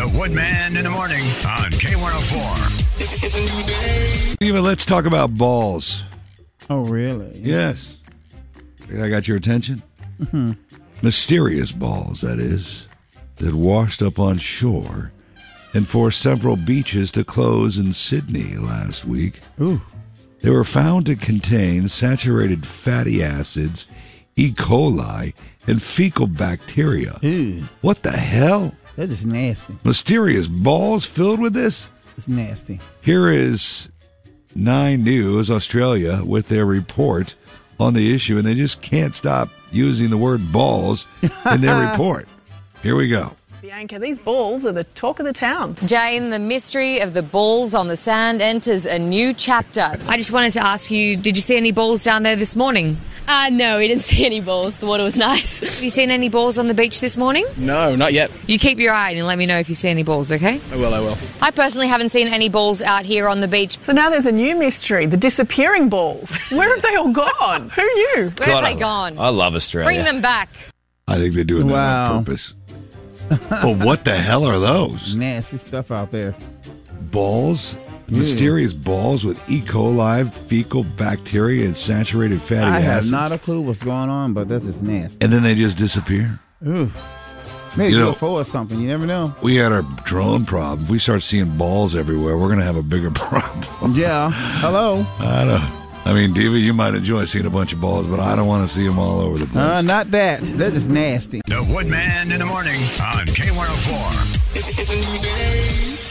The Woodman in the morning on K104. It's a new day. Eva, let's talk about balls. Oh, really? Yes. I got your attention? Mm-hmm. Mysterious balls, that is, that washed up on shore and forced several beaches to close in Sydney last week. Ooh. They were found to contain saturated fatty acids, E. coli, and fecal bacteria. Ooh. What the hell? That is nasty. Mysterious balls filled with this? It's nasty. Here is 9 News Australia with their report on the issue, and they just can't stop using the word balls in their report. Here we go. Bianca, these balls are the talk of the town. Jane, the mystery of the balls on the sand enters a new chapter. I just wanted to ask you, did you see any balls down there this morning? No, we didn't see any balls. The water was nice. Have you seen any balls on the beach this morning? No, not yet. You keep your eye and let me know if you see any balls, okay? I will. I personally haven't seen any balls out here on the beach. So now there's a new mystery, the disappearing balls. Where have they all gone? Who knew? Where have they gone? I love Australia. Bring them back. I think they're doing that on purpose. But what the hell are those? Nasty stuff out there. Balls? Mysterious balls with E. coli, fecal bacteria, and saturated fatty acids. I have not a clue what's going on, but that's just nasty. And then they just disappear. Ooh. Maybe You know, UFO or something. You never know. We had our drone problem. If we start seeing balls everywhere, we're going to have a bigger problem. Yeah. Hello. I mean, Diva, you might enjoy seeing a bunch of balls, but I don't want to see them all over the place. Not that. That is nasty. The Woodman in the morning on K104. It's a new day.